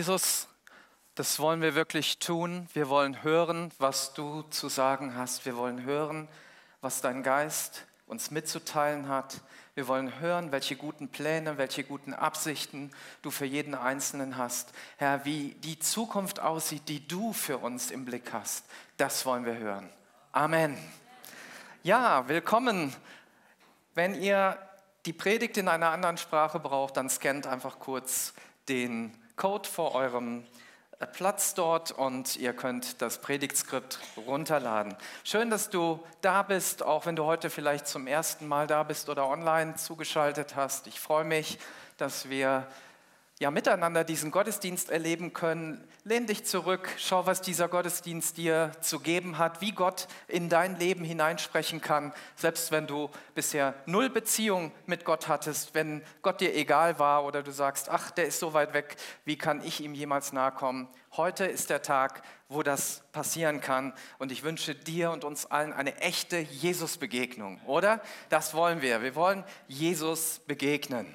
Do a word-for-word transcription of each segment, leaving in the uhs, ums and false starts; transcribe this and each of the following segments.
Jesus, das wollen wir wirklich tun. Wir wollen hören, was du zu sagen hast. Wir wollen hören, was dein Geist uns mitzuteilen hat. Wir wollen hören, welche guten Pläne, welche guten Absichten du für jeden Einzelnen hast. Herr, wie die Zukunft aussieht, die du für uns im Blick hast, das wollen wir hören. Amen. Ja, willkommen. Wenn ihr die Predigt in einer anderen Sprache braucht, dann scannt einfach kurz den Code vor eurem Platz dort und ihr könnt das Predigtskript runterladen. Schön, dass du da bist, auch wenn du heute vielleicht zum ersten Mal da bist oder online zugeschaltet hast. Ich freue mich, dass wir ja miteinander diesen Gottesdienst erleben können. Lehn dich zurück, schau, was dieser Gottesdienst dir zu geben hat, wie Gott in dein Leben hineinsprechen kann, selbst wenn du bisher null Beziehung mit Gott hattest, wenn Gott dir egal war oder du sagst, ach, der ist so weit weg, wie kann ich ihm jemals nahe kommen? Heute ist der Tag, wo das passieren kann und ich wünsche dir und uns allen eine echte Jesus-Begegnung, oder? Das wollen wir. Wir wollen Jesus begegnen.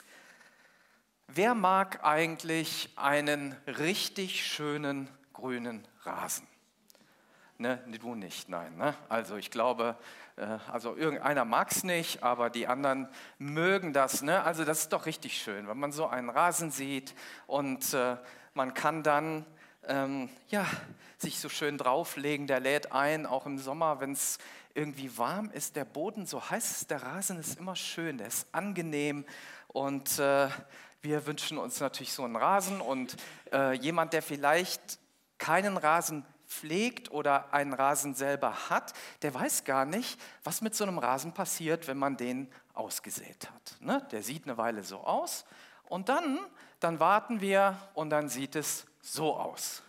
Wer mag eigentlich einen richtig schönen grünen Rasen? Ne, du nicht, nein. Ne? Also ich glaube, äh, also irgendeiner mag es nicht, aber die anderen mögen das. Ne? Also das ist doch richtig schön, wenn man so einen Rasen sieht und äh, man kann dann ähm, ja, sich so schön drauflegen, der lädt ein, auch im Sommer, wenn es irgendwie warm ist, der Boden so heiß ist, der Rasen ist immer schön, der ist angenehm und äh, wir wünschen uns natürlich so einen Rasen und äh, jemand, der vielleicht keinen Rasen pflegt oder einen Rasen selber hat, der weiß gar nicht, was mit so einem Rasen passiert, wenn man den ausgesät hat. Ne? Der sieht eine Weile so aus und dann, dann warten wir und dann sieht es so aus.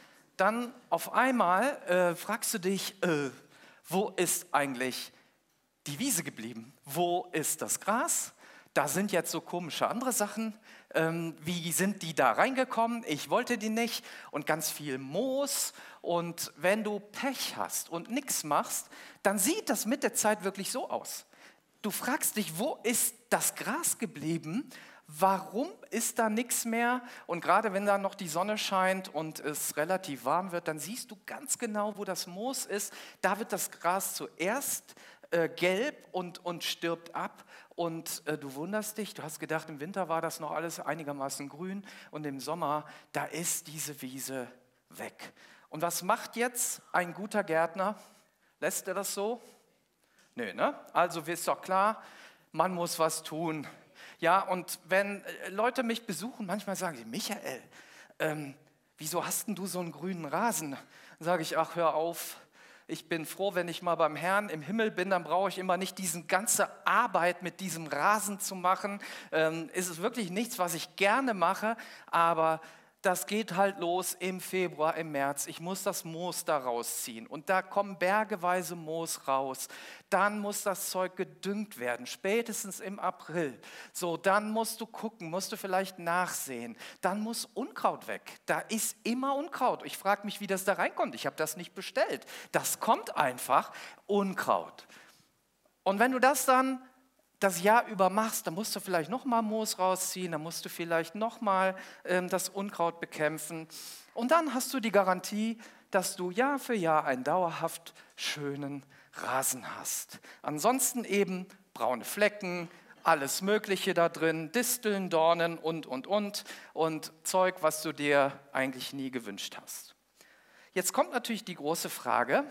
Dann auf einmal äh, fragst du dich, äh, wo ist eigentlich die Wiese geblieben? Wo ist das Gras? Da sind jetzt so komische andere Sachen. Ähm, wie sind die da reingekommen? Ich wollte die nicht. Und ganz viel Moos. Und wenn du Pech hast und nichts machst, dann sieht das mit der Zeit wirklich so aus. Du fragst dich, wo ist das Gras geblieben? Warum ist da nichts mehr? Und gerade wenn da noch die Sonne scheint und es relativ warm wird, dann siehst du ganz genau, wo das Moos ist. Da wird das Gras zuerst äh, gelb und, und stirbt ab. Und äh, du wunderst dich, du hast gedacht, im Winter war das noch alles einigermaßen grün und im Sommer, da ist diese Wiese weg. Und was macht jetzt ein guter Gärtner? Lässt er das so? Nö, ne? Also ist doch klar, man muss was tun. Ja, und wenn Leute mich besuchen, manchmal sagen sie, Michael, ähm, wieso hast denn du so einen grünen Rasen? Dann sage ich, ach, hör auf. Ich bin froh, wenn ich mal beim Herrn im Himmel bin, dann brauche ich immer nicht diese ganze Arbeit mit diesem Rasen zu machen. Ähm, es ist wirklich nichts, was ich gerne mache, aber das geht halt los im Februar, im März. Ich muss das Moos da rausziehen und da kommen bergeweise Moos raus. Dann muss das Zeug gedüngt werden, spätestens im April. So, dann musst du gucken, musst du vielleicht nachsehen. Dann muss Unkraut weg. Da ist immer Unkraut. Ich frage mich, wie das da reinkommt. Ich habe das nicht bestellt. Das kommt einfach, Unkraut. Und wenn du das dann das Jahr über machst, dann musst du vielleicht nochmal Moos rausziehen, dann musst du vielleicht nochmal ähm, das Unkraut bekämpfen. Und dann hast du die Garantie, dass du Jahr für Jahr einen dauerhaft schönen Rasen hast. Ansonsten eben braune Flecken, alles Mögliche da drin, Disteln, Dornen und, und, und. Und Zeug, was du dir eigentlich nie gewünscht hast. Jetzt kommt natürlich die große Frage,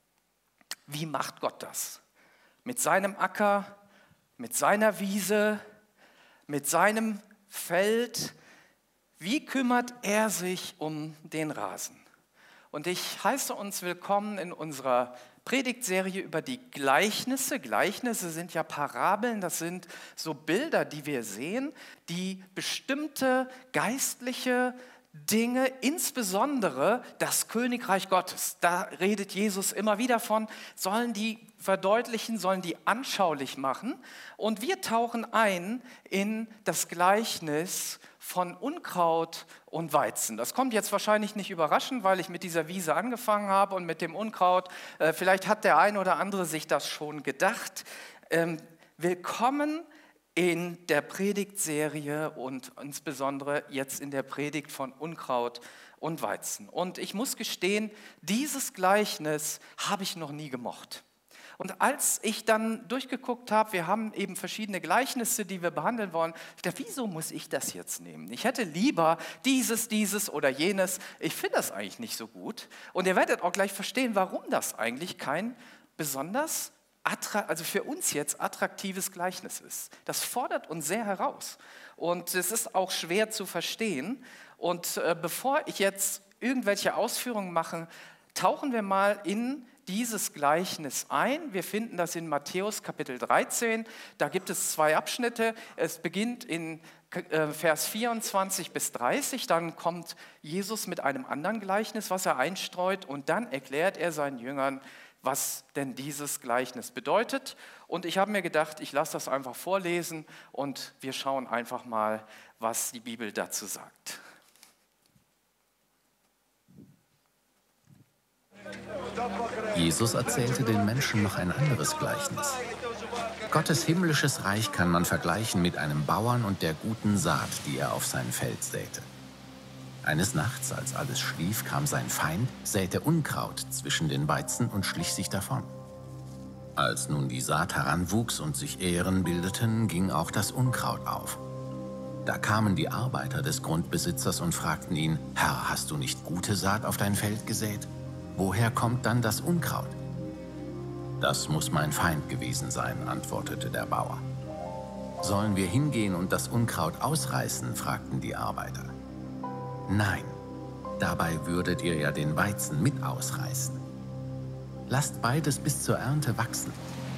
wie macht Gott das? Mit seinem Acker, mit seiner Wiese, mit seinem Feld, wie kümmert er sich um den Rasen? Und ich heiße uns willkommen in unserer Predigtserie über die Gleichnisse. Gleichnisse sind ja Parabeln, das sind so Bilder, die wir sehen, die bestimmte geistliche Dinge, insbesondere das Königreich Gottes, da redet Jesus immer wieder von, sollen die verdeutlichen, sollen die anschaulich machen. Und wir tauchen ein in das Gleichnis von Unkraut und Weizen. Das kommt jetzt wahrscheinlich nicht überraschend, weil ich mit dieser Wiese angefangen habe und mit dem Unkraut. Äh, vielleicht hat der eine oder andere sich das schon gedacht. Ähm, willkommen in der Predigtserie und insbesondere jetzt in der Predigt von Unkraut und Weizen. Und ich muss gestehen, dieses Gleichnis habe ich noch nie gemocht. Und als ich dann durchgeguckt habe, wir haben eben verschiedene Gleichnisse, die wir behandeln wollen, ich dachte, wieso muss ich das jetzt nehmen? Ich hätte lieber dieses, dieses oder jenes. Ich finde das eigentlich nicht so gut. Und ihr werdet auch gleich verstehen, warum das eigentlich kein besonders, also für uns jetzt attraktives Gleichnis ist. Das fordert uns sehr heraus. Und es ist auch schwer zu verstehen. Und äh, bevor ich jetzt irgendwelche Ausführungen mache, tauchen wir mal in dieses Gleichnis ein. Wir finden das in Matthäus Kapitel dreizehn. Da gibt es zwei Abschnitte. Es beginnt in Vers vierundzwanzig bis dreißig. Dann kommt Jesus mit einem anderen Gleichnis, was er einstreut. Und dann erklärt er seinen Jüngern, was denn dieses Gleichnis bedeutet. Und ich habe mir gedacht, ich lasse das einfach vorlesen und wir schauen einfach mal, was die Bibel dazu sagt. Jesus erzählte den Menschen noch ein anderes Gleichnis. Gottes himmlisches Reich kann man vergleichen mit einem Bauern und der guten Saat, die er auf sein Feld säte. Eines Nachts, als alles schlief, kam sein Feind, säte Unkraut zwischen den Weizen und schlich sich davon. Als nun die Saat heranwuchs und sich Ähren bildeten, ging auch das Unkraut auf. Da kamen die Arbeiter des Grundbesitzers und fragten ihn: Herr, hast du nicht gute Saat auf dein Feld gesät? Woher kommt dann das Unkraut? Das muss mein Feind gewesen sein, antwortete der Bauer. Sollen wir hingehen und das Unkraut ausreißen? Fragten die Arbeiter. Nein, dabei würdet ihr ja den Weizen mit ausreißen. Lasst beides bis zur Ernte wachsen.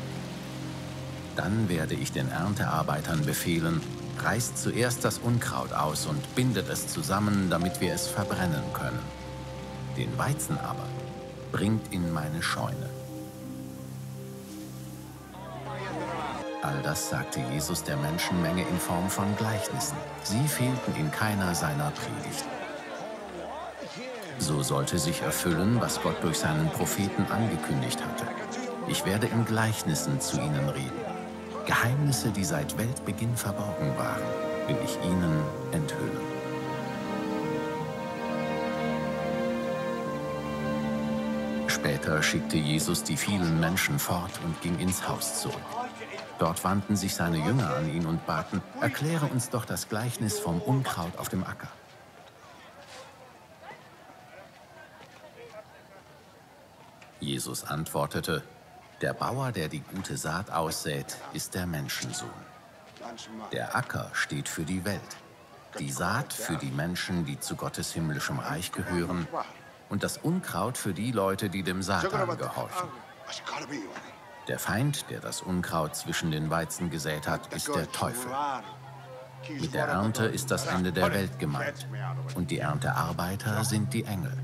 Dann werde ich den Erntearbeitern befehlen: reißt zuerst das Unkraut aus und bindet es zusammen, damit wir es verbrennen können. Den Weizen aber bringt in meine Scheune. All das sagte Jesus der Menschenmenge in Form von Gleichnissen. Sie fehlten in keiner seiner Predigten. So sollte sich erfüllen, was Gott durch seinen Propheten angekündigt hatte. Ich werde in Gleichnissen zu ihnen reden. Geheimnisse, die seit Weltbeginn verborgen waren, will ich ihnen enthüllen. Später schickte Jesus die vielen Menschen fort und ging ins Haus zurück. Dort wandten sich seine Jünger an ihn und baten: Erkläre uns doch das Gleichnis vom Unkraut auf dem Acker. Jesus antwortete: Der Bauer, der die gute Saat aussät, ist der Menschensohn. Der Acker steht für die Welt, die Saat für die Menschen, die zu Gottes himmlischem Reich gehören, und das Unkraut für die Leute, die dem Satan gehorchen. Der Feind, der das Unkraut zwischen den Weizen gesät hat, ist der Teufel. Mit der Ernte ist das Ende der Welt gemeint, und die Erntearbeiter sind die Engel.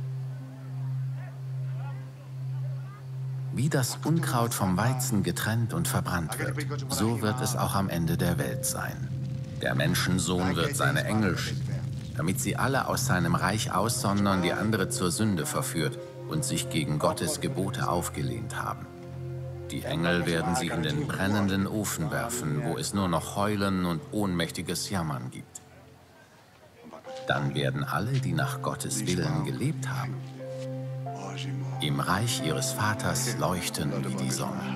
Wie das Unkraut vom Weizen getrennt und verbrannt wird, so wird es auch am Ende der Welt sein. Der Menschensohn wird seine Engel schicken, damit sie alle aus seinem Reich aussondern, die andere zur Sünde verführt und sich gegen Gottes Gebote aufgelehnt haben. Die Engel werden sie in den brennenden Ofen werfen, wo es nur noch Heulen und ohnmächtiges Jammern gibt. Dann werden alle, die nach Gottes Willen gelebt haben, im Reich ihres Vaters leuchten wie die Sonne.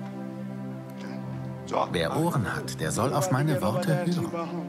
Wer Ohren hat, der soll auf meine Worte hören.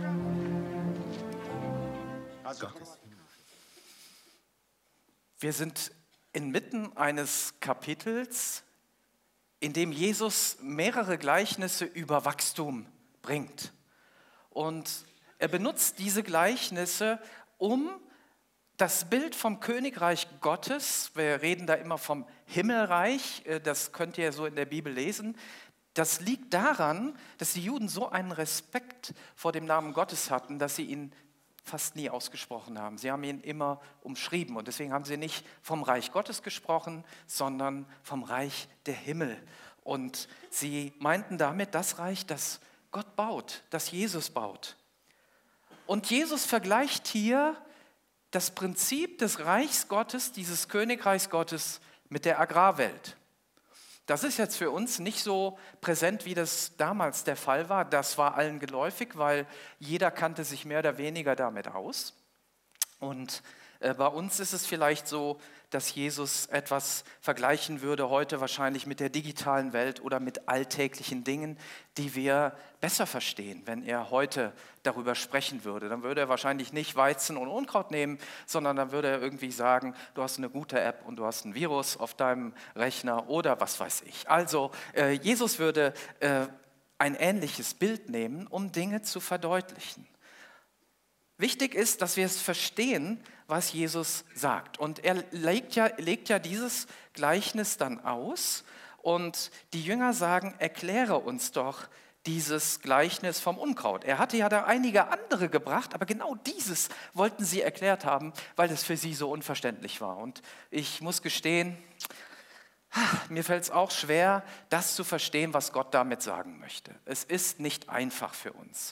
Wir sind inmitten eines Kapitels, in dem Jesus mehrere Gleichnisse über Wachstum bringt. Und er benutzt diese Gleichnisse, um das Bild vom Königreich Gottes, wir reden da immer vom Himmelreich, das könnt ihr so in der Bibel lesen, das liegt daran, dass die Juden so einen Respekt vor dem Namen Gottes hatten, dass sie ihn fast nie ausgesprochen haben. Sie haben ihn immer umschrieben und deswegen haben sie nicht vom Reich Gottes gesprochen, sondern vom Reich der Himmel. Und sie meinten damit das Reich, das Gott baut, das Jesus baut. Und Jesus vergleicht hier das Prinzip des Reichs Gottes, dieses Königreichs Gottes, mit der Agrarwelt. Das ist jetzt für uns nicht so präsent, wie das damals der Fall war. Das war allen geläufig, weil jeder kannte sich mehr oder weniger damit aus. Und äh, bei uns ist es vielleicht so, dass Jesus etwas vergleichen würde heute wahrscheinlich mit der digitalen Welt oder mit alltäglichen Dingen, die wir besser verstehen, wenn er heute darüber sprechen würde. Dann würde er wahrscheinlich nicht Weizen und Unkraut nehmen, sondern dann würde er irgendwie sagen, du hast eine gute App und du hast ein Virus auf deinem Rechner oder was weiß ich. Also äh, Jesus würde äh, ein ähnliches Bild nehmen, um Dinge zu verdeutlichen. Wichtig ist, dass wir es verstehen, was Jesus sagt. Und er legt ja, legt ja dieses Gleichnis dann aus und die Jünger sagen, erkläre uns doch dieses Gleichnis vom Unkraut. Er hatte ja da einige andere gebracht, aber genau dieses wollten sie erklärt haben, weil es für sie so unverständlich war. Und ich muss gestehen, mir fällt es auch schwer, das zu verstehen, was Gott damit sagen möchte. Es ist nicht einfach für uns.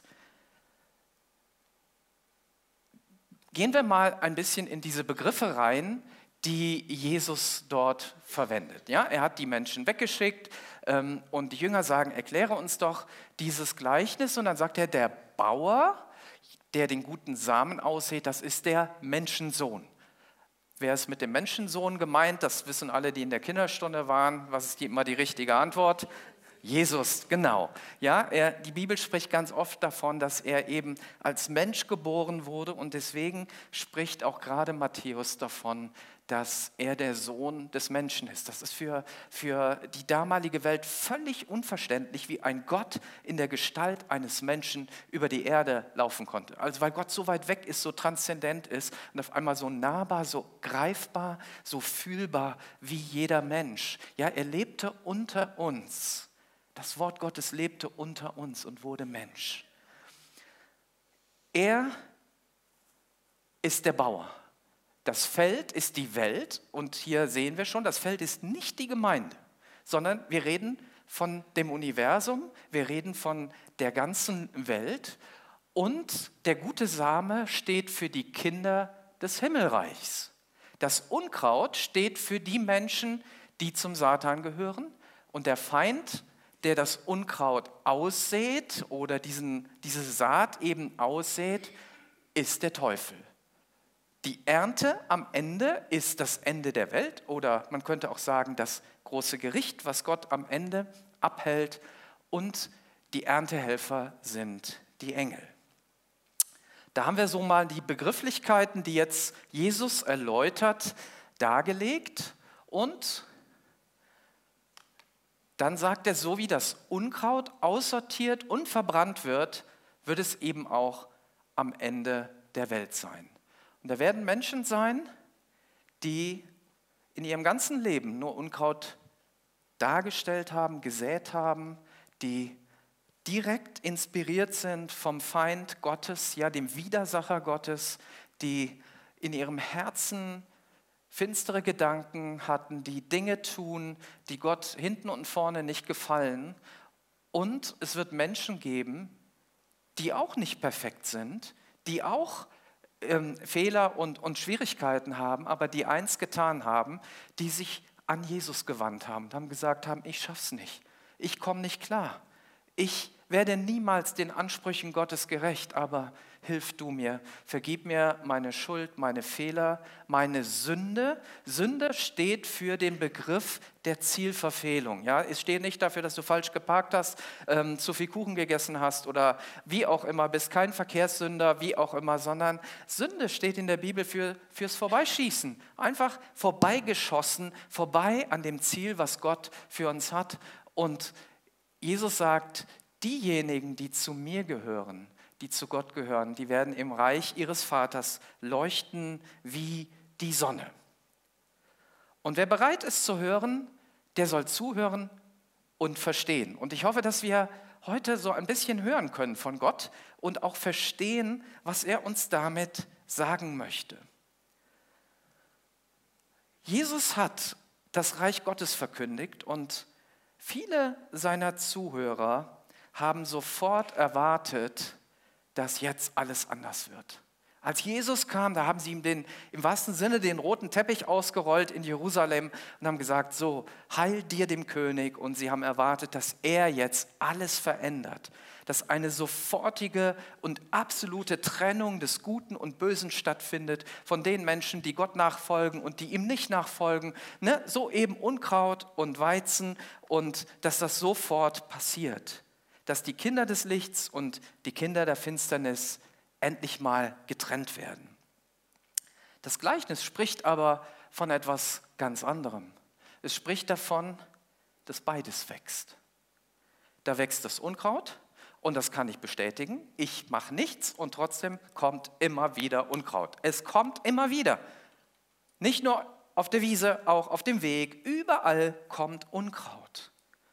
Gehen wir mal ein bisschen in diese Begriffe rein, die Jesus dort verwendet. Ja, er hat die Menschen weggeschickt ähm, und die Jünger sagen, erkläre uns doch dieses Gleichnis. Und dann sagt er, der Bauer, der den guten Samen aussät, das ist der Menschensohn. Wer ist mit dem Menschensohn gemeint? Das wissen alle, die in der Kinderstunde waren. Was ist die, immer die richtige Antwort? Jesus, genau. Ja, er, die Bibel spricht ganz oft davon, dass er eben als Mensch geboren wurde und deswegen spricht auch gerade Matthäus davon, dass er der Sohn des Menschen ist. Das ist für, für die damalige Welt völlig unverständlich, wie ein Gott in der Gestalt eines Menschen über die Erde laufen konnte. Also weil Gott so weit weg ist, so transzendent ist und auf einmal so nahbar, so greifbar, so fühlbar wie jeder Mensch. Ja, er lebte unter uns. Das Wort Gottes lebte unter uns und wurde Mensch. Er ist der Bauer. Das Feld ist die Welt und hier sehen wir schon, das Feld ist nicht die Gemeinde, sondern wir reden von dem Universum, wir reden von der ganzen Welt und der gute Same steht für die Kinder des Himmelreichs. Das Unkraut steht für die Menschen, die zum Satan gehören und der Feind, der das Unkraut aussät oder diesen, diese Saat eben aussät, ist der Teufel. Die Ernte am Ende ist das Ende der Welt oder man könnte auch sagen, das große Gericht, was Gott am Ende abhält und die Erntehelfer sind die Engel. Da haben wir so mal die Begrifflichkeiten, die jetzt Jesus erläutert, dargelegt und dann sagt er, so wie das Unkraut aussortiert und verbrannt wird, wird es eben auch am Ende der Welt sein. Und da werden Menschen sein, die in ihrem ganzen Leben nur Unkraut dargestellt haben, gesät haben, die direkt inspiriert sind vom Feind Gottes, ja dem Widersacher Gottes, die in ihrem Herzen finstere Gedanken hatten, die Dinge tun, die Gott hinten und vorne nicht gefallen. Und es wird Menschen geben, die auch nicht perfekt sind, die auch ähm, Fehler und, und Schwierigkeiten haben, aber die eins getan haben, die sich an Jesus gewandt haben und haben gesagt haben, ich schaff's nicht, ich komme nicht klar, ich werde niemals den Ansprüchen Gottes gerecht, aber hilf du mir, vergib mir meine Schuld, meine Fehler, meine Sünde. Sünde steht für den Begriff der Zielverfehlung. Ja, es steht nicht dafür, dass du falsch geparkt hast, ähm, zu viel Kuchen gegessen hast oder wie auch immer, bist kein Verkehrssünder, wie auch immer, sondern Sünde steht in der Bibel für, fürs Vorbeischießen. Einfach vorbeigeschossen, vorbei an dem Ziel, was Gott für uns hat. Und Jesus sagt, diejenigen, die zu mir gehören, die zu Gott gehören, die werden im Reich ihres Vaters leuchten wie die Sonne. Und wer bereit ist zu hören, der soll zuhören und verstehen. Und ich hoffe, dass wir heute so ein bisschen hören können von Gott und auch verstehen, was er uns damit sagen möchte. Jesus hat das Reich Gottes verkündigt und viele seiner Zuhörer haben sofort erwartet, dass jetzt alles anders wird. Als Jesus kam, da haben sie ihm den, im wahrsten Sinne den roten Teppich ausgerollt in Jerusalem und haben gesagt, so, heil dir dem König. Und sie haben erwartet, dass er jetzt alles verändert, dass eine sofortige und absolute Trennung des Guten und Bösen stattfindet von den Menschen, die Gott nachfolgen und die ihm nicht nachfolgen. Ne? So eben Unkraut und Weizen und dass das sofort passiert, dass die Kinder des Lichts und die Kinder der Finsternis endlich mal getrennt werden. Das Gleichnis spricht aber von etwas ganz anderem. Es spricht davon, dass beides wächst. Da wächst das Unkraut und das kann ich bestätigen. Ich mache nichts und trotzdem kommt immer wieder Unkraut. Es kommt immer wieder. Nicht nur auf der Wiese, auch auf dem Weg. Überall kommt Unkraut.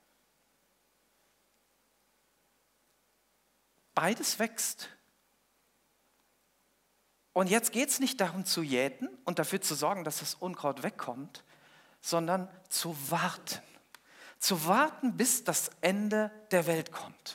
Beides wächst. Und jetzt geht es nicht darum zu jäten und dafür zu sorgen, dass das Unkraut wegkommt, sondern zu warten. Zu warten, bis das Ende der Welt kommt.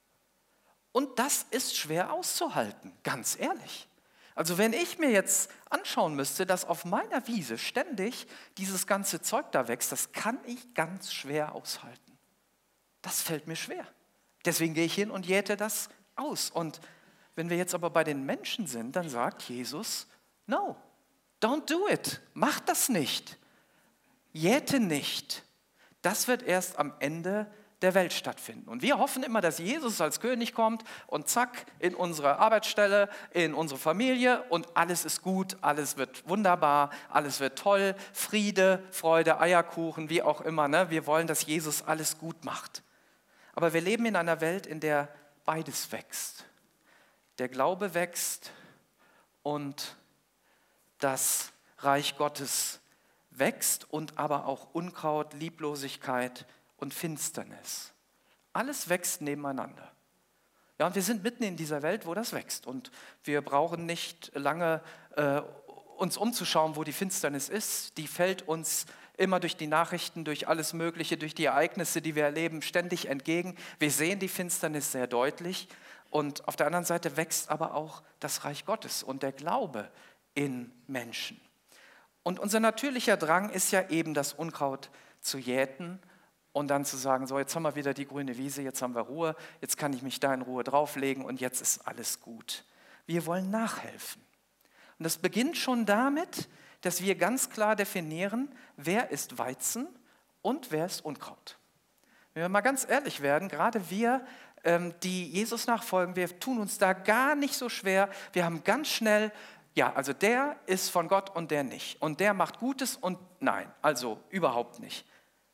Und das ist schwer auszuhalten, ganz ehrlich. Also wenn ich mir jetzt anschauen müsste, dass auf meiner Wiese ständig dieses ganze Zeug da wächst, das kann ich ganz schwer aushalten. Das fällt mir schwer. Deswegen gehe ich hin und jäte das aus. Und wenn wir jetzt aber bei den Menschen sind, dann sagt Jesus, no, don't do it, mach das nicht, jäte nicht. Das wird erst am Ende der Welt stattfinden. Und wir hoffen immer, dass Jesus als König kommt und zack, in unsere Arbeitsstelle, in unsere Familie und alles ist gut, alles wird wunderbar, alles wird toll, Friede, Freude, Eierkuchen, wie auch immer. Ne? Wir wollen, dass Jesus alles gut macht. Aber wir leben in einer Welt, in der beides wächst. Der Glaube wächst und das Reich Gottes wächst und aber auch Unkraut, Lieblosigkeit und Finsternis. Alles wächst nebeneinander. Ja, und wir sind mitten in dieser Welt, wo das wächst. Und wir brauchen nicht lange äh, uns umzuschauen, wo die Finsternis ist. Die fällt uns immer durch die Nachrichten, durch alles Mögliche, durch die Ereignisse, die wir erleben, ständig entgegen. Wir sehen die Finsternis sehr deutlich. Und auf der anderen Seite wächst aber auch das Reich Gottes und der Glaube in Menschen. Und unser natürlicher Drang ist ja eben, das Unkraut zu jäten und dann zu sagen, so jetzt haben wir wieder die grüne Wiese, jetzt haben wir Ruhe, jetzt kann ich mich da in Ruhe drauflegen und jetzt ist alles gut. Wir wollen nachhelfen. Und das beginnt schon damit, dass wir ganz klar definieren, wer ist Weizen und wer ist Unkraut. Wenn wir mal ganz ehrlich werden, gerade wir, die Jesus nachfolgen, wir tun uns da gar nicht so schwer. Wir haben ganz schnell, ja, also der ist von Gott und der nicht. Und der macht Gutes und nein, also überhaupt nicht.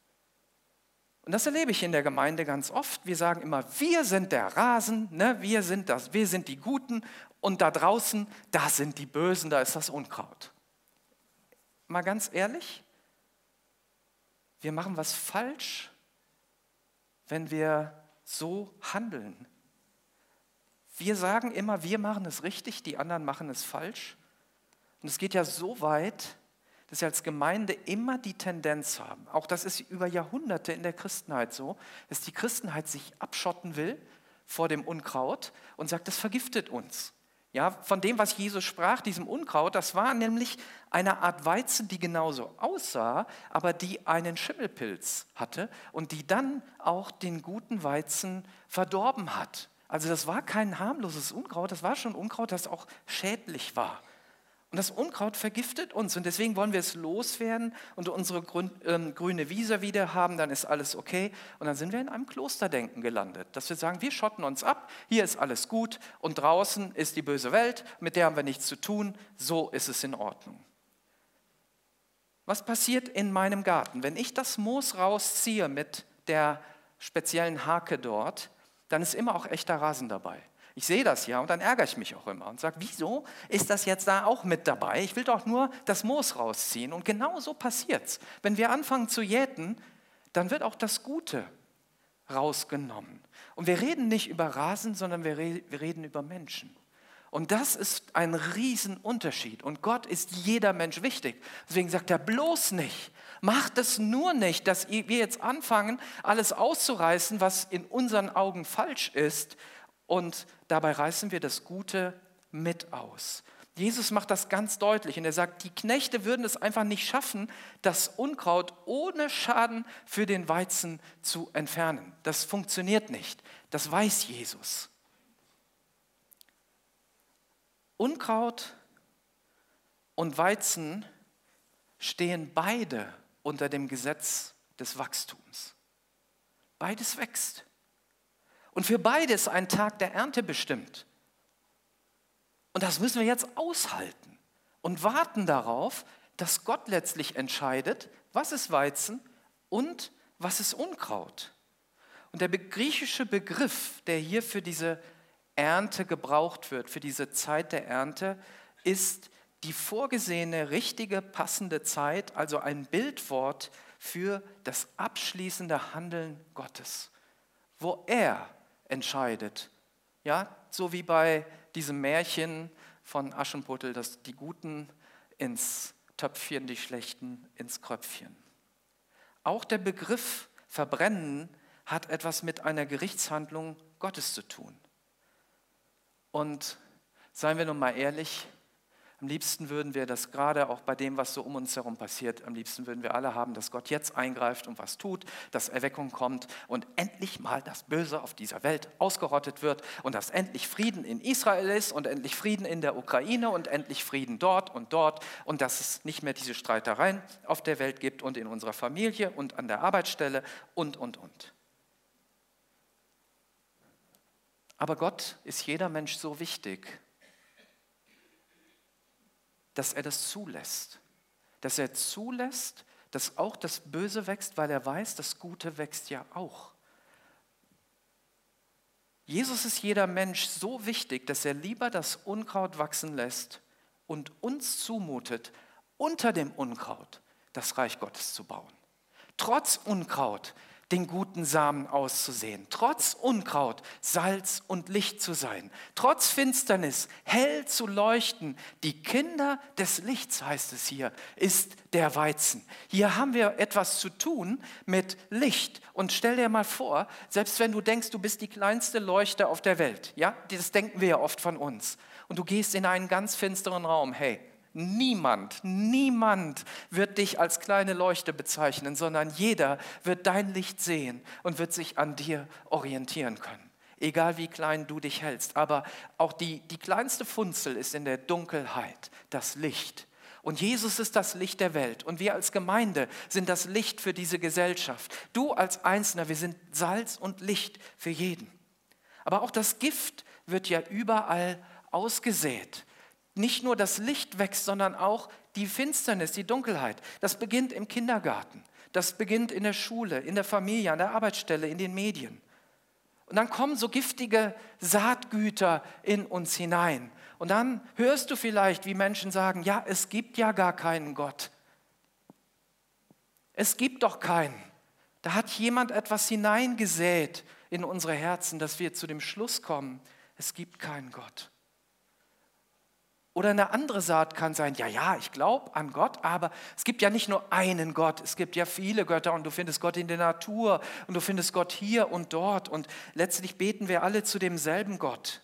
Und das erlebe ich in der Gemeinde ganz oft. Wir sagen immer, wir sind der Rasen, ne? wir sind das, wir sind die Guten und da draußen, da sind die Bösen, da ist das Unkraut. Mal ganz ehrlich, wir machen was falsch, wenn wir so handeln. Wir sagen immer, wir machen es richtig, die anderen machen es falsch. Und es geht ja so weit, dass wir als Gemeinde immer die Tendenz haben, auch das ist über Jahrhunderte in der Christenheit so, dass die Christenheit sich abschotten will vor dem Unkraut und sagt, das vergiftet uns. Ja, von dem, was Jesus sprach, diesem Unkraut, das war nämlich eine Art Weizen, die genauso aussah, aber die einen Schimmelpilz hatte und die dann auch den guten Weizen verdorben hat. Also das war kein harmloses Unkraut, das war schon Unkraut, das auch schädlich war. Und das Unkraut vergiftet uns und deswegen wollen wir es loswerden und unsere grün, ähm, grüne Wiese wieder haben, dann ist alles okay. Und dann sind wir in einem Klosterdenken gelandet, dass wir sagen, wir schotten uns ab, hier ist alles gut und draußen ist die böse Welt, mit der haben wir nichts zu tun, so ist es in Ordnung. Was passiert in meinem Garten? Wenn ich das Moos rausziehe mit der speziellen Hake dort, dann ist immer auch echter Rasen dabei. Ich sehe das ja und dann ärgere ich mich auch immer und sage, wieso ist das jetzt da auch mit dabei? Ich will doch nur das Moos rausziehen. Und genau so passiert es. Wenn wir anfangen zu jäten, dann wird auch das Gute rausgenommen. Und wir reden nicht über Rasen, sondern wir reden über Menschen. Und das ist ein Riesenunterschied. Und Gott ist jeder Mensch wichtig. Deswegen sagt er bloß nicht, macht es nur nicht, dass wir jetzt anfangen, alles auszureißen, was in unseren Augen falsch ist. Und dabei reißen wir das Gute mit aus. Jesus macht das ganz deutlich und er sagt, die Knechte würden es einfach nicht schaffen, das Unkraut ohne Schaden für den Weizen zu entfernen. Das funktioniert nicht. Das weiß Jesus. Unkraut und Weizen stehen beide unter dem Gesetz des Wachstums. Beides wächst. Und für beide ist ein Tag der Ernte bestimmt. Und das müssen wir jetzt aushalten und warten darauf, dass Gott letztlich entscheidet, was ist Weizen und was ist Unkraut. Und der griechische Begriff, der hier für diese Ernte gebraucht wird, für diese Zeit der Ernte, ist die vorgesehene, richtige, passende Zeit, also ein Bildwort für das abschließende Handeln Gottes, wo er entscheidet. Ja, so wie bei diesem Märchen von Aschenputtel, dass die Guten ins Töpfchen, die Schlechten ins Kröpfchen. Auch der Begriff Verbrennen hat etwas mit einer Gerichtshandlung Gottes zu tun. Und seien wir nun mal ehrlich, am liebsten würden wir das gerade auch bei dem, was so um uns herum passiert, am liebsten würden wir alle haben, dass Gott jetzt eingreift und was tut, dass Erweckung kommt und endlich mal das Böse auf dieser Welt ausgerottet wird und dass endlich Frieden in Israel ist und endlich Frieden in der Ukraine und endlich Frieden dort und dort und dass es nicht mehr diese Streitereien auf der Welt gibt und in unserer Familie und an der Arbeitsstelle und, und, und. Aber Gott ist jeder Mensch so wichtig, dass er das zulässt. Dass er zulässt, dass auch das Böse wächst, weil er weiß, das Gute wächst ja auch. Jesus ist jeder Mensch so wichtig, dass er lieber das Unkraut wachsen lässt und uns zumutet, unter dem Unkraut das Reich Gottes zu bauen. Trotz Unkraut den guten Samen auszusehen, trotz Unkraut Salz und Licht zu sein, trotz Finsternis hell zu leuchten. Die Kinder des Lichts, heißt es hier, ist der Weizen. Hier haben wir etwas zu tun mit Licht. Und stell dir mal vor, selbst wenn du denkst, du bist die kleinste Leuchte auf der Welt, ja, das denken wir ja oft von uns, und du gehst in einen ganz finsteren Raum, hey, Niemand, niemand wird dich als kleine Leuchte bezeichnen, sondern jeder wird dein Licht sehen und wird sich an dir orientieren können. Egal wie klein du dich hältst, aber auch die, die kleinste Funzel ist in der Dunkelheit das Licht. Und Jesus ist das Licht der Welt und wir als Gemeinde sind das Licht für diese Gesellschaft. Du als Einzelner, wir sind Salz und Licht für jeden. Aber auch das Gift wird ja überall ausgesät. Nicht nur das Licht wächst, sondern auch die Finsternis, die Dunkelheit. Das beginnt im Kindergarten, das beginnt in der Schule, in der Familie, an der Arbeitsstelle, in den Medien. Und dann kommen so giftige Saatgüter in uns hinein. Und dann hörst du vielleicht, wie Menschen sagen, ja, es gibt ja gar keinen Gott. Es gibt doch keinen. Da hat jemand etwas hineingesät in unsere Herzen, dass wir zu dem Schluss kommen, es gibt keinen Gott. Oder eine andere Saat kann sein, ja, ja, ich glaube an Gott, aber es gibt ja nicht nur einen Gott, es gibt ja viele Götter und du findest Gott in der Natur und du findest Gott hier und dort und letztlich beten wir alle zu demselben Gott.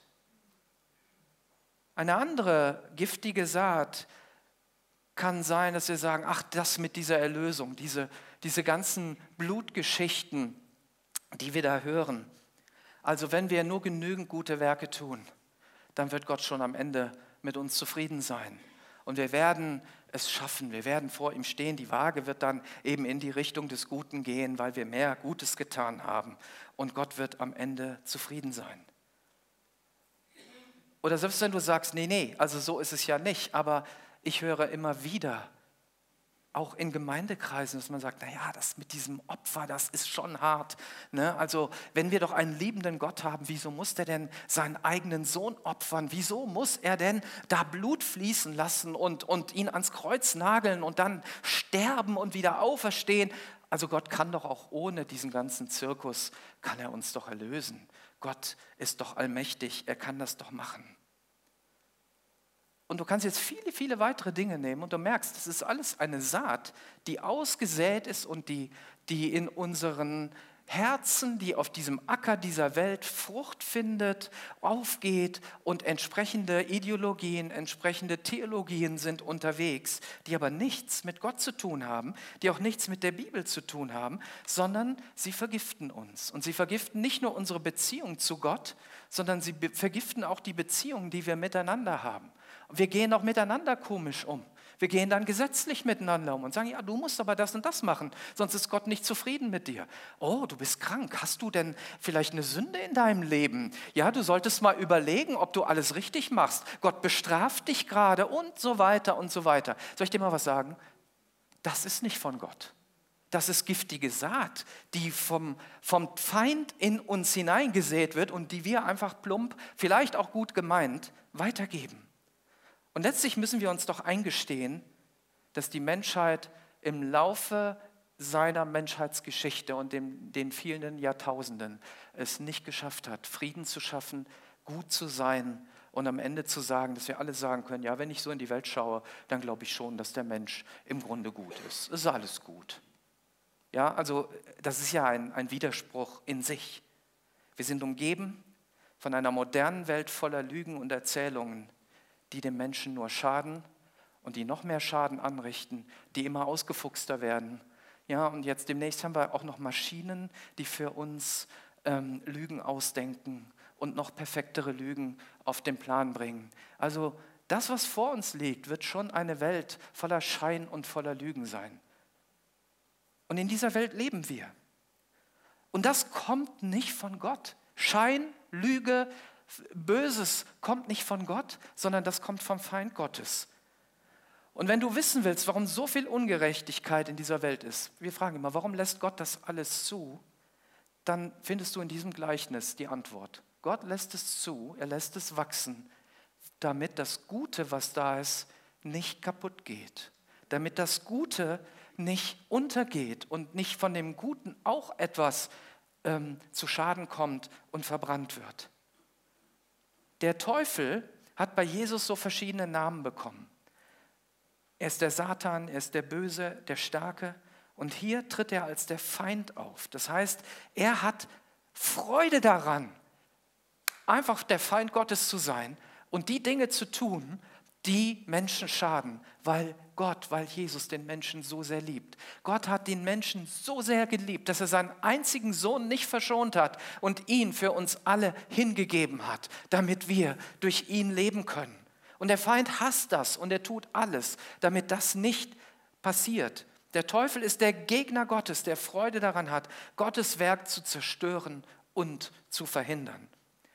Eine andere giftige Saat kann sein, dass wir sagen, ach, das mit dieser Erlösung, diese, diese ganzen Blutgeschichten, die wir da hören. Also wenn wir nur genügend gute Werke tun, dann wird Gott schon am Ende mit uns zufrieden sein. Und wir werden es schaffen, wir werden vor ihm stehen. Die Waage wird dann eben in die Richtung des Guten gehen, weil wir mehr Gutes getan haben. Und Gott wird am Ende zufrieden sein. Oder selbst wenn du sagst, nee, nee, also so ist es ja nicht, aber ich höre immer wieder, auch in Gemeindekreisen, dass man sagt, naja, das mit diesem Opfer, das ist schon hart. Ne? Also wenn wir doch einen liebenden Gott haben, wieso muss der denn seinen eigenen Sohn opfern? Wieso muss er denn da Blut fließen lassen und, und ihn ans Kreuz nageln und dann sterben und wieder auferstehen? Also Gott kann doch auch ohne diesen ganzen Zirkus, kann er uns doch erlösen. Gott ist doch allmächtig, er kann das doch machen. Und du kannst jetzt viele, viele weitere Dinge nehmen und du merkst, das ist alles eine Saat, die ausgesät ist und die, die in unseren Herzen, die auf diesem Acker dieser Welt Frucht findet, aufgeht und entsprechende Ideologien, entsprechende Theologien sind unterwegs, die aber nichts mit Gott zu tun haben, die auch nichts mit der Bibel zu tun haben, sondern sie vergiften uns. Und sie vergiften nicht nur unsere Beziehung zu Gott, sondern sie be- vergiften auch die Beziehungen, die wir miteinander haben. Und wir gehen auch miteinander komisch um. Wir gehen dann gesetzlich miteinander um und sagen, ja, du musst aber das und das machen, sonst ist Gott nicht zufrieden mit dir. Oh, du bist krank. Hast du denn vielleicht eine Sünde in deinem Leben? Ja, du solltest mal überlegen, ob du alles richtig machst. Gott bestraft dich gerade und so weiter und so weiter. Soll ich dir mal was sagen? Das ist nicht von Gott. Das ist giftige Saat, die vom, vom Feind in uns hineingesät wird und die wir einfach plump, vielleicht auch gut gemeint, weitergeben. Und letztlich müssen wir uns doch eingestehen, dass die Menschheit im Laufe seiner Menschheitsgeschichte und dem, den vielen Jahrtausenden es nicht geschafft hat, Frieden zu schaffen, gut zu sein und am Ende zu sagen, dass wir alle sagen können, ja, wenn ich so in die Welt schaue, dann glaube ich schon, dass der Mensch im Grunde gut ist. Es ist alles gut. Ja, also das ist ja ein, ein Widerspruch in sich. Wir sind umgeben von einer modernen Welt voller Lügen und Erzählungen, die dem Menschen nur schaden und die noch mehr Schaden anrichten, die immer ausgefuchster werden. Ja, und jetzt demnächst haben wir auch noch Maschinen, die für uns ähm, Lügen ausdenken und noch perfektere Lügen auf den Plan bringen. Also das, was vor uns liegt, wird schon eine Welt voller Schein und voller Lügen sein. Und in dieser Welt leben wir. Und das kommt nicht von Gott. Schein, Lüge, Böses kommt nicht von Gott, sondern das kommt vom Feind Gottes. Und wenn du wissen willst, warum so viel Ungerechtigkeit in dieser Welt ist, wir fragen immer, warum lässt Gott das alles zu? Dann findest du in diesem Gleichnis die Antwort. Gott lässt es zu, er lässt es wachsen, damit das Gute, was da ist, nicht kaputt geht. Damit das Gute nicht untergeht und nicht von dem Guten auch etwas ähm, zu Schaden kommt und verbrannt wird. Der Teufel hat bei Jesus so verschiedene Namen bekommen. Er ist der Satan, er ist der Böse, der Starke. Und hier tritt er als der Feind auf. Das heißt, er hat Freude daran, einfach der Feind Gottes zu sein und die Dinge zu tun, die Menschen schaden, weil Gott, weil Jesus den Menschen so sehr liebt. Gott hat den Menschen so sehr geliebt, dass er seinen einzigen Sohn nicht verschont hat und ihn für uns alle hingegeben hat, damit wir durch ihn leben können. Und der Feind hasst das und er tut alles, damit das nicht passiert. Der Teufel ist der Gegner Gottes, der Freude daran hat, Gottes Werk zu zerstören und zu verhindern.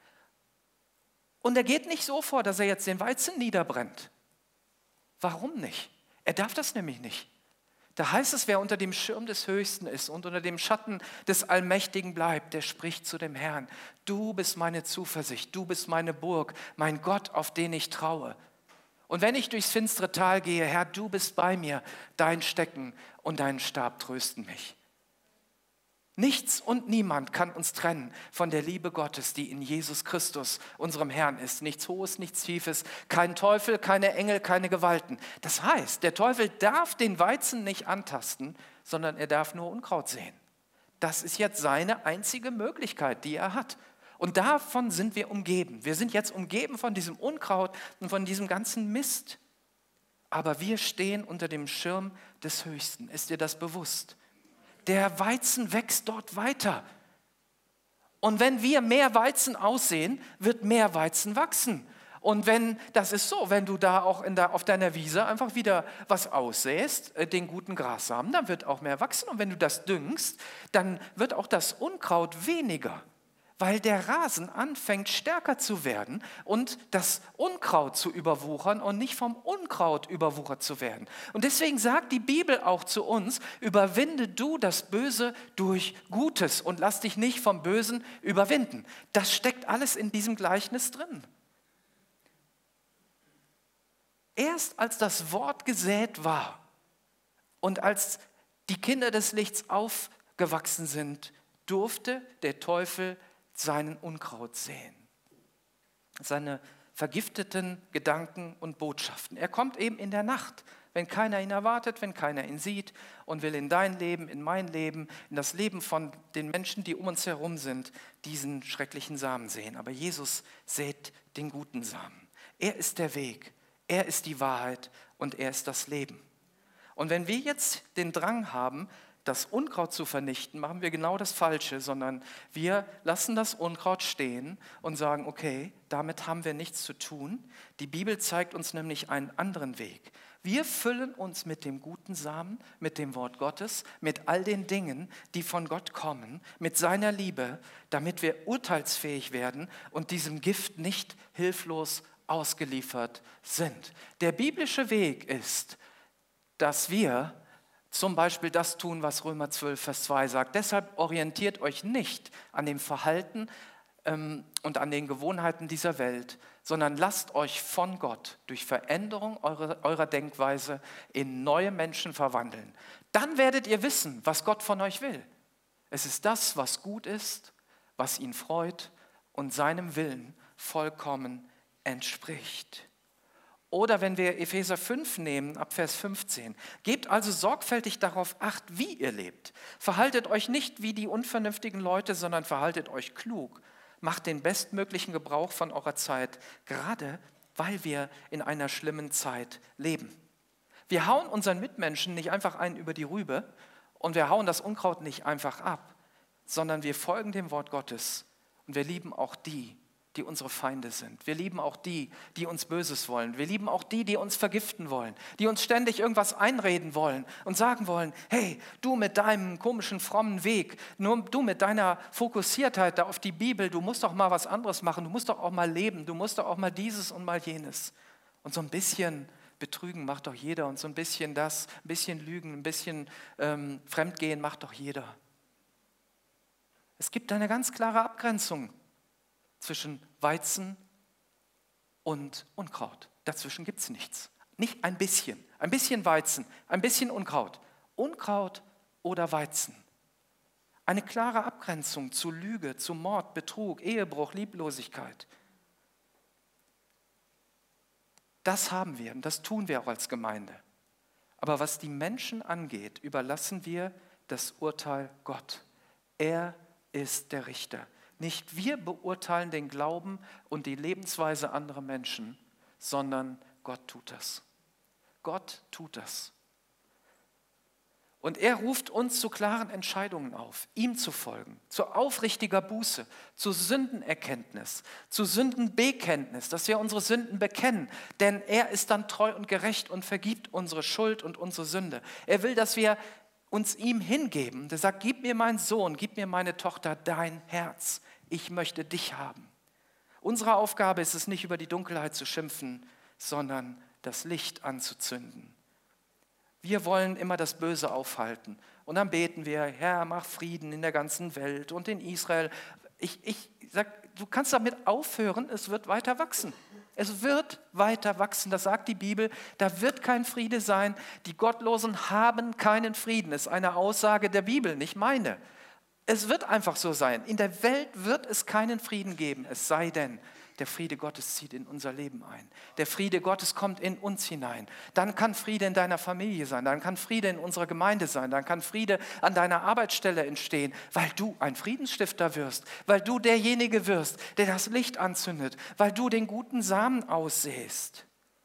Und er geht nicht so vor, dass er jetzt den Weizen niederbrennt. Warum nicht? Er darf das nämlich nicht. Da heißt es, wer unter dem Schirm des Höchsten ist und unter dem Schatten des Allmächtigen bleibt, der spricht zu dem Herrn. Du bist meine Zuversicht, du bist meine Burg, mein Gott, auf den ich traue. Und wenn ich durchs finstere Tal gehe, Herr, du bist bei mir, dein Stecken und dein Stab trösten mich. Nichts und niemand kann uns trennen von der Liebe Gottes, die in Jesus Christus, unserem Herrn, ist. Nichts Hohes, nichts Tiefes, kein Teufel, keine Engel, keine Gewalten. Das heißt, der Teufel darf den Weizen nicht antasten, sondern er darf nur Unkraut sehen. Das ist jetzt seine einzige Möglichkeit, die er hat. Und davon sind wir umgeben. Wir sind jetzt umgeben von diesem Unkraut und von diesem ganzen Mist. Aber wir stehen unter dem Schirm des Höchsten. Ist dir das bewusst? Der Weizen wächst dort weiter. Und wenn wir mehr Weizen aussehen, wird mehr Weizen wachsen. Und wenn, das ist so, wenn du da auch in der, auf deiner Wiese einfach wieder was aussäst, den guten Grassamen, dann wird auch mehr wachsen. Und wenn du das düngst, dann wird auch das Unkraut weniger, weil der Rasen anfängt stärker zu werden und das Unkraut zu überwuchern und nicht vom Unkraut überwuchert zu werden. Und deswegen sagt die Bibel auch zu uns, überwinde du das Böse durch Gutes und lass dich nicht vom Bösen überwinden. Das steckt alles in diesem Gleichnis drin. Erst als das Wort gesät war und als die Kinder des Lichts aufgewachsen sind, durfte der Teufel seinen Unkraut säen, seine vergifteten Gedanken und Botschaften. Er kommt eben in der Nacht, wenn keiner ihn erwartet, wenn keiner ihn sieht und will in dein Leben, in mein Leben, in das Leben von den Menschen, die um uns herum sind, diesen schrecklichen Samen sehen. Aber Jesus sät den guten Samen. Er ist der Weg, er ist die Wahrheit und er ist das Leben. Und wenn wir jetzt den Drang haben, das Unkraut zu vernichten, machen wir genau das Falsche, sondern wir lassen das Unkraut stehen und sagen, okay, damit haben wir nichts zu tun. Die Bibel zeigt uns nämlich einen anderen Weg. Wir füllen uns mit dem guten Samen, mit dem Wort Gottes, mit all den Dingen, die von Gott kommen, mit seiner Liebe, damit wir urteilsfähig werden und diesem Gift nicht hilflos ausgeliefert sind. Der biblische Weg ist, dass wir zum Beispiel das tun, was Römer zwölf, Vers zwei sagt. Deshalb orientiert euch nicht an dem Verhalten ähm, und an den Gewohnheiten dieser Welt, sondern lasst euch von Gott durch Veränderung eurer, eurer Denkweise in neue Menschen verwandeln. Dann werdet ihr wissen, was Gott von euch will. Es ist das, was gut ist, was ihn freut und seinem Willen vollkommen entspricht. Oder wenn wir Epheser fünf nehmen, ab Vers fünfzehn. Gebt also sorgfältig darauf Acht, wie ihr lebt. Verhaltet euch nicht wie die unvernünftigen Leute, sondern verhaltet euch klug. Macht den bestmöglichen Gebrauch von eurer Zeit, gerade weil wir in einer schlimmen Zeit leben. Wir hauen unseren Mitmenschen nicht einfach einen über die Rübe und wir hauen das Unkraut nicht einfach ab, sondern wir folgen dem Wort Gottes und wir lieben auch die, die unsere Feinde sind. Wir lieben auch die, die uns Böses wollen. Wir lieben auch die, die uns vergiften wollen, die uns ständig irgendwas einreden wollen und sagen wollen, hey, du mit deinem komischen, frommen Weg, nur du mit deiner Fokussiertheit da auf die Bibel, du musst doch mal was anderes machen, du musst doch auch mal leben, du musst doch auch mal dieses und mal jenes. Und so ein bisschen betrügen macht doch jeder und so ein bisschen das, ein bisschen lügen, ein bisschen ähm, fremdgehen macht doch jeder. Es gibt eine ganz klare Abgrenzung zwischen Weizen und Unkraut. Dazwischen gibt es nichts. Nicht ein bisschen. Ein bisschen Weizen, ein bisschen Unkraut. Unkraut oder Weizen. Eine klare Abgrenzung zu Lüge, zu Mord, Betrug, Ehebruch, Lieblosigkeit. Das haben wir und das tun wir auch als Gemeinde. Aber was die Menschen angeht, überlassen wir das Urteil Gott. Er ist der Richter. Nicht wir beurteilen den Glauben und die Lebensweise anderer Menschen, sondern Gott tut das. Gott tut das. Und er ruft uns zu klaren Entscheidungen auf, ihm zu folgen, zu aufrichtiger Buße, zu Sündenerkenntnis, zu Sündenbekenntnis, dass wir unsere Sünden bekennen, denn er ist dann treu und gerecht und vergibt unsere Schuld und unsere Sünde. Er will, dass wir uns ihm hingeben. Der sagt, gib mir meinen Sohn, gib mir meine Tochter, dein Herz. Ich möchte dich haben. Unsere Aufgabe ist es nicht, über die Dunkelheit zu schimpfen, sondern das Licht anzuzünden. Wir wollen immer das Böse aufhalten. Und dann beten wir, Herr, mach Frieden in der ganzen Welt und in Israel. Ich, ich sag, du kannst damit aufhören, es wird weiter wachsen. Es wird weiter wachsen, das sagt die Bibel, da wird kein Friede sein. Die Gottlosen haben keinen Frieden. Das ist eine Aussage der Bibel, nicht meine. Es wird einfach so sein. In der Welt wird es keinen Frieden geben, es sei denn, der Friede Gottes zieht in unser Leben ein. Der Friede Gottes kommt in uns hinein. Dann kann Friede in deiner Familie sein, dann kann Friede in unserer Gemeinde sein, dann kann Friede an deiner Arbeitsstelle entstehen, weil du ein Friedensstifter wirst, weil du derjenige wirst, der das Licht anzündet, weil du den guten Samen aussäst.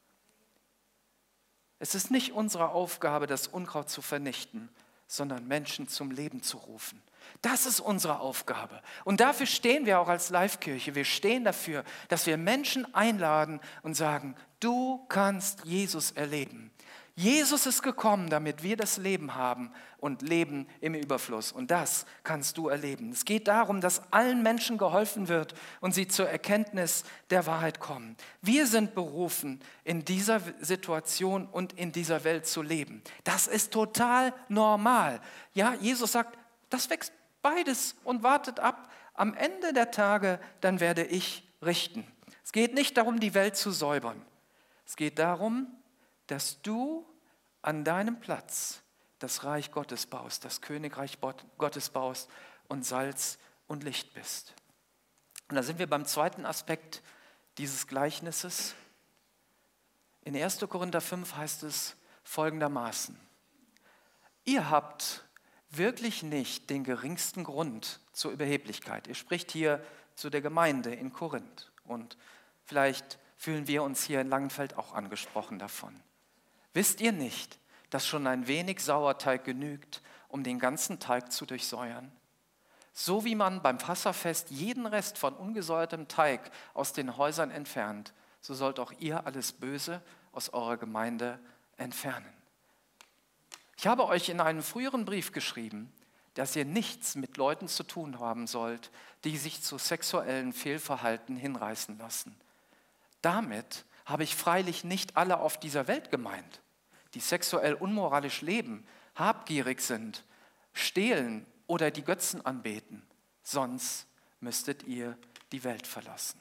Es ist nicht unsere Aufgabe, das Unkraut zu vernichten, sondern Menschen zum Leben zu rufen. Das ist unsere Aufgabe. Und dafür stehen wir auch als Live-Kirche. Wir stehen dafür, dass wir Menschen einladen und sagen, du kannst Jesus erleben. Jesus ist gekommen, damit wir das Leben haben und Leben im Überfluss. Und das kannst du erleben. Es geht darum, dass allen Menschen geholfen wird und sie zur Erkenntnis der Wahrheit kommen. Wir sind berufen, in dieser Situation und in dieser Welt zu leben. Das ist total normal. Ja, Jesus sagt, das wächst beides und wartet ab. Am Ende der Tage, dann werde ich richten. Es geht nicht darum, die Welt zu säubern. Es geht darum, dass du an deinem Platz das Reich Gottes baust, das Königreich Gottes baust und Salz und Licht bist. Und da sind wir beim zweiten Aspekt dieses Gleichnisses. In erster Korinther fünf heißt es, folgendermaßen. Ihr habt wirklich nicht den geringsten Grund zur Überheblichkeit. Ihr spricht hier zu der Gemeinde in Korinth und vielleicht fühlen wir uns hier in Langenfeld auch angesprochen davon. Wisst ihr nicht, dass schon ein wenig Sauerteig genügt, um den ganzen Teig zu durchsäuern? So wie man beim Passafest jeden Rest von ungesäuertem Teig aus den Häusern entfernt, so sollt auch ihr alles Böse aus eurer Gemeinde entfernen. Ich habe euch in einem früheren Brief geschrieben, dass ihr nichts mit Leuten zu tun haben sollt, die sich zu sexuellen Fehlverhalten hinreißen lassen. Damit habe ich freilich nicht alle auf dieser Welt gemeint, die sexuell unmoralisch leben, habgierig sind, stehlen oder die Götzen anbeten. Sonst müsstet ihr die Welt verlassen.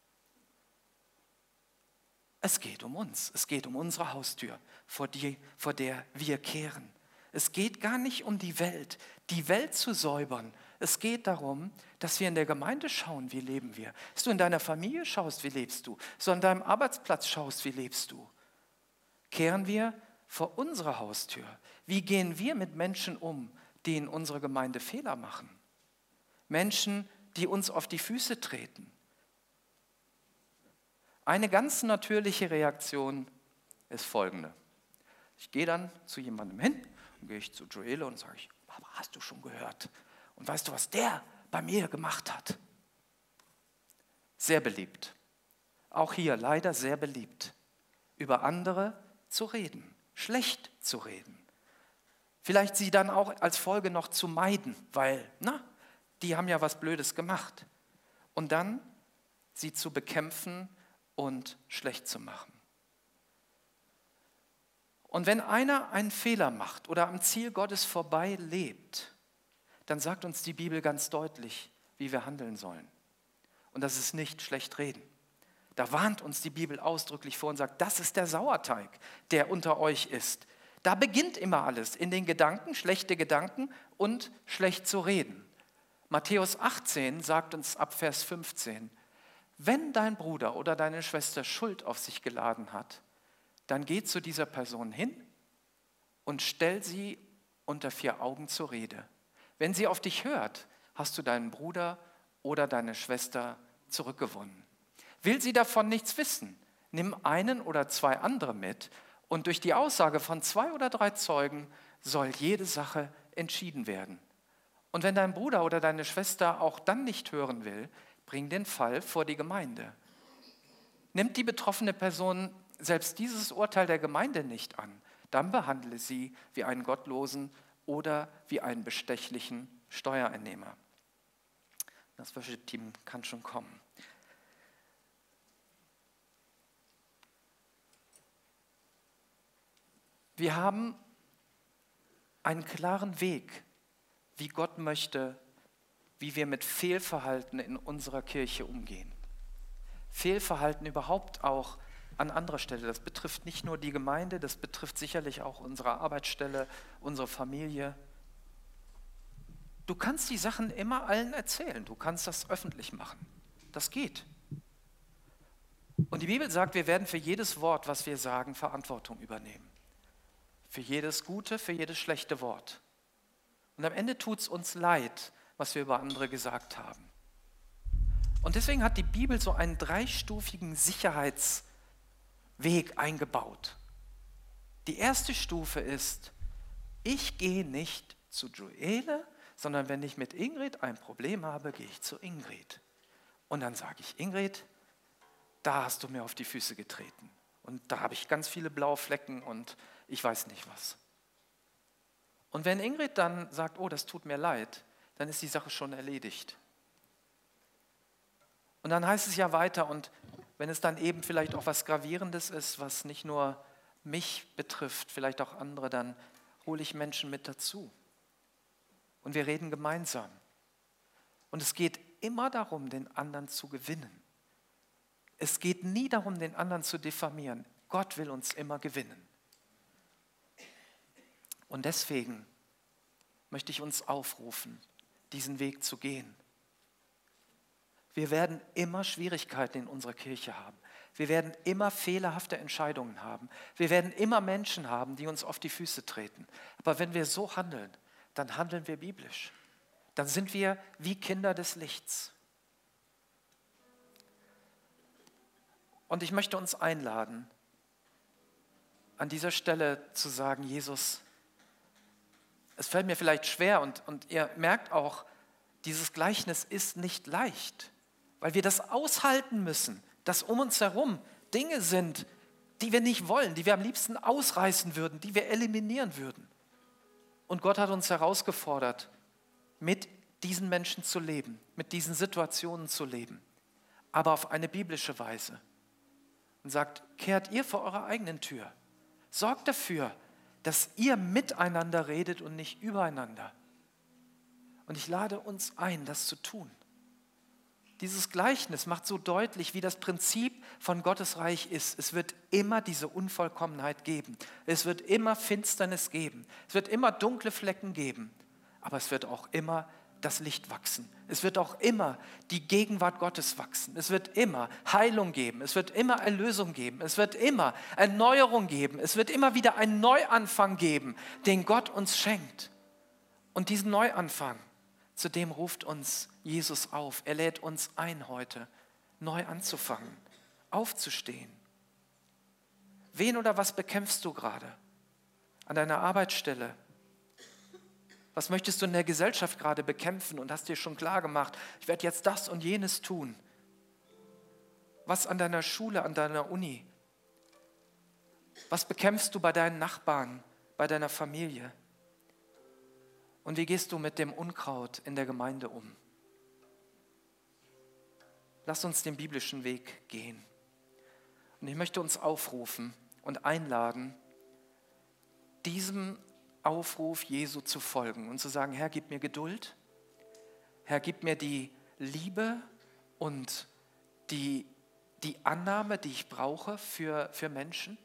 Es geht um uns, es geht um unsere Haustür, vor, die, vor der wir kehren. Es geht gar nicht um die Welt, die Welt zu säubern. Es geht darum, dass wir in der Gemeinde schauen, wie leben wir. Dass du in deiner Familie schaust, wie lebst du. So an deinem Arbeitsplatz schaust, wie lebst du. Kehren wir vor unserer Haustür. Wie gehen wir mit Menschen um, die in unserer Gemeinde Fehler machen? Menschen, die uns auf die Füße treten. Eine ganz natürliche Reaktion ist folgende. Ich gehe dann zu jemandem hin und gehe ich zu Joele und sage ich, aber hast du schon gehört? Und weißt du, was der bei mir gemacht hat? Sehr beliebt. Auch hier leider sehr beliebt. Über andere zu reden, schlecht zu reden. Vielleicht sie dann auch als Folge noch zu meiden, weil, na, die haben ja was Blödes gemacht. Und dann sie zu bekämpfen und schlecht zu machen. Und wenn einer einen Fehler macht oder am Ziel Gottes vorbei lebt, dann sagt uns die Bibel ganz deutlich, wie wir handeln sollen. Und das ist nicht schlecht reden. Da warnt uns die Bibel ausdrücklich vor und sagt, das ist der Sauerteig, der unter euch ist. Da beginnt immer alles, in den Gedanken, schlechte Gedanken und schlecht zu reden. Matthäus achtzehn sagt uns ab Vers fünfzehn, wenn dein Bruder oder deine Schwester Schuld auf sich geladen hat, dann geh zu dieser Person hin und stell sie unter vier Augen zur Rede. Wenn sie auf dich hört, hast du deinen Bruder oder deine Schwester zurückgewonnen. Will sie davon nichts wissen, nimm einen oder zwei andere mit und durch die Aussage von zwei oder drei Zeugen soll jede Sache entschieden werden. Und wenn dein Bruder oder deine Schwester auch dann nicht hören will, bring den Fall vor die Gemeinde. Nimmt die betroffene Person selbst dieses Urteil der Gemeinde nicht an, dann behandle sie wie einen Gottlosen oder wie einen bestechlichen Steuereinnehmer. Das Worship-Team kann schon kommen. Wir haben einen klaren Weg, wie Gott möchte, wie wir mit Fehlverhalten in unserer Kirche umgehen. Fehlverhalten überhaupt auch an anderer Stelle. Das betrifft nicht nur die Gemeinde, das betrifft sicherlich auch unsere Arbeitsstelle, unsere Familie. Du kannst die Sachen immer allen erzählen, du kannst das öffentlich machen. Das geht. Und die Bibel sagt, wir werden für jedes Wort, was wir sagen, Verantwortung übernehmen. Für jedes gute, für jedes schlechte Wort. Und am Ende tut es uns leid, was wir über andere gesagt haben. Und deswegen hat die Bibel so einen dreistufigen Sicherheitsweg eingebaut. Die erste Stufe ist, ich gehe nicht zu Joele, sondern wenn ich mit Ingrid ein Problem habe, gehe ich zu Ingrid. Und dann sage ich, Ingrid, da hast du mir auf die Füße getreten. Und da habe ich ganz viele blaue Flecken und ich weiß nicht was. Und wenn Ingrid dann sagt, oh, das tut mir leid, dann ist die Sache schon erledigt. Und dann heißt es ja weiter, und wenn es dann eben vielleicht auch was Gravierendes ist, was nicht nur mich betrifft, vielleicht auch andere, dann hole ich Menschen mit dazu. Und wir reden gemeinsam. Und es geht immer darum, den anderen zu gewinnen. Es geht nie darum, den anderen zu diffamieren. Gott will uns immer gewinnen. Und deswegen möchte ich uns aufrufen, diesen Weg zu gehen. Wir werden immer Schwierigkeiten in unserer Kirche haben. Wir werden immer fehlerhafte Entscheidungen haben. Wir werden immer Menschen haben, die uns auf die Füße treten. Aber wenn wir so handeln, dann handeln wir biblisch. Dann sind wir wie Kinder des Lichts. Und ich möchte uns einladen, an dieser Stelle zu sagen, Jesus, es fällt mir vielleicht schwer und, und ihr merkt auch, dieses Gleichnis ist nicht leicht, weil wir das aushalten müssen, dass um uns herum Dinge sind, die wir nicht wollen, die wir am liebsten ausreißen würden, die wir eliminieren würden. Und Gott hat uns herausgefordert, mit diesen Menschen zu leben, mit diesen Situationen zu leben, aber auf eine biblische Weise. Und sagt, kehrt ihr vor eurer eigenen Tür. Sorgt dafür, dass ihr miteinander redet und nicht übereinander. Und ich lade uns ein, das zu tun. Dieses Gleichnis macht so deutlich, wie das Prinzip von Gottes Reich ist. Es wird immer diese Unvollkommenheit geben. Es wird immer Finsternis geben. Es wird immer dunkle Flecken geben. Aber es wird auch immer das Licht wachsen. Es wird auch immer die Gegenwart Gottes wachsen. Es wird immer Heilung geben. Es wird immer Erlösung geben. Es wird immer Erneuerung geben. Es wird immer wieder einen Neuanfang geben, den Gott uns schenkt. Und diesen Neuanfang, zu dem ruft uns Jesus auf. Er lädt uns ein heute, neu anzufangen, aufzustehen. Wen oder was bekämpfst du gerade? An deiner Arbeitsstelle? Was möchtest du in der Gesellschaft gerade bekämpfen und hast dir schon klar gemacht, ich werde jetzt das und jenes tun? Was an deiner Schule, an deiner Uni? Was bekämpfst du bei deinen Nachbarn, bei deiner Familie? Und wie gehst du mit dem Unkraut in der Gemeinde um? Lass uns den biblischen Weg gehen. Und ich möchte uns aufrufen und einladen, diesem Aufruf Jesu zu folgen und zu sagen, Herr, gib mir Geduld, Herr, gib mir die Liebe und die, die Annahme, die ich brauche für, für Menschen.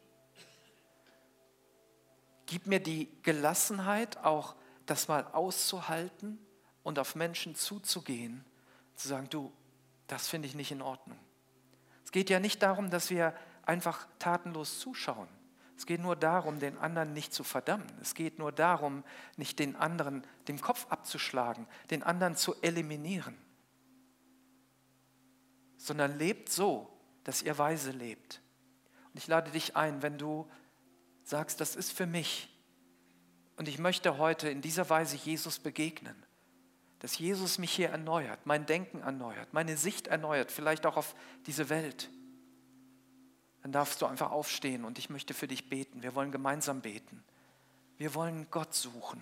Gib mir die Gelassenheit, auch das mal auszuhalten und auf Menschen zuzugehen, zu sagen, du, das finde ich nicht in Ordnung. Es geht ja nicht darum, dass wir einfach tatenlos zuschauen. Es geht nur darum, den anderen nicht zu verdammen. Es geht nur darum, nicht den anderen den Kopf abzuschlagen, den anderen zu eliminieren, sondern lebt so, dass ihr weise lebt. Und ich lade dich ein, wenn du sagst, das ist für mich und ich möchte heute in dieser Weise Jesus begegnen, dass Jesus mich hier erneuert, mein Denken erneuert, meine Sicht erneuert, vielleicht auch auf diese Welt. Dann darfst du einfach aufstehen und ich möchte für dich beten. Wir wollen gemeinsam beten. Wir wollen Gott suchen.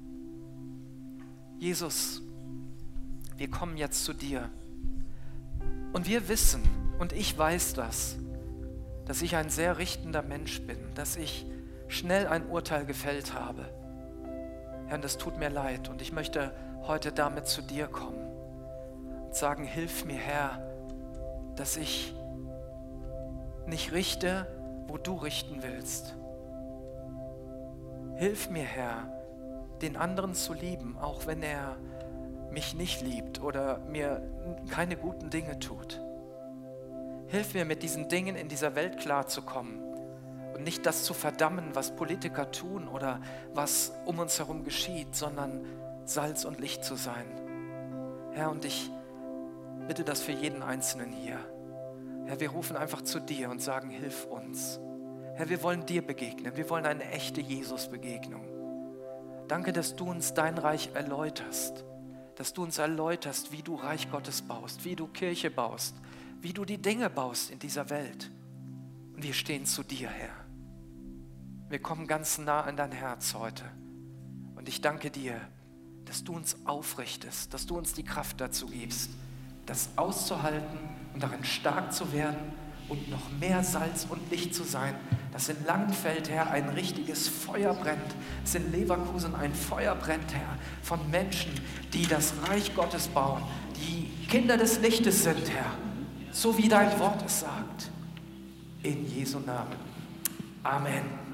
Jesus, wir kommen jetzt zu dir und wir wissen, und ich weiß das, dass ich ein sehr richtender Mensch bin, dass ich schnell ein Urteil gefällt habe. Herr, das tut mir leid und ich möchte heute damit zu dir kommen und sagen, hilf mir, Herr, dass ich nicht richte, wo du richten willst. Hilf mir, Herr, den anderen zu lieben, auch wenn er mich nicht liebt oder mir keine guten Dinge tut. Hilf mir, mit diesen Dingen in dieser Welt klarzukommen und nicht das zu verdammen, was Politiker tun oder was um uns herum geschieht, sondern Salz und Licht zu sein. Herr, und ich bitte das für jeden Einzelnen hier. Herr, wir rufen einfach zu dir und sagen, hilf uns. Herr, wir wollen dir begegnen. Wir wollen eine echte Jesus-Begegnung. Danke, dass du uns dein Reich erläuterst. Dass du uns erläuterst, wie du Reich Gottes baust, wie du Kirche baust, wie du die Dinge baust in dieser Welt. Und wir stehen zu dir, Herr. Wir kommen ganz nah an dein Herz heute. Und ich danke dir, dass du uns aufrichtest, dass du uns die Kraft dazu gibst, das auszuhalten und darin stark zu werden und noch mehr Salz und Licht zu sein, dass in Langenfeld, Herr, ein richtiges Feuer brennt, dass in Leverkusen ein Feuer brennt, Herr, von Menschen, die das Reich Gottes bauen, die Kinder des Lichtes sind, Herr, so wie dein Wort es sagt. In Jesu Namen. Amen.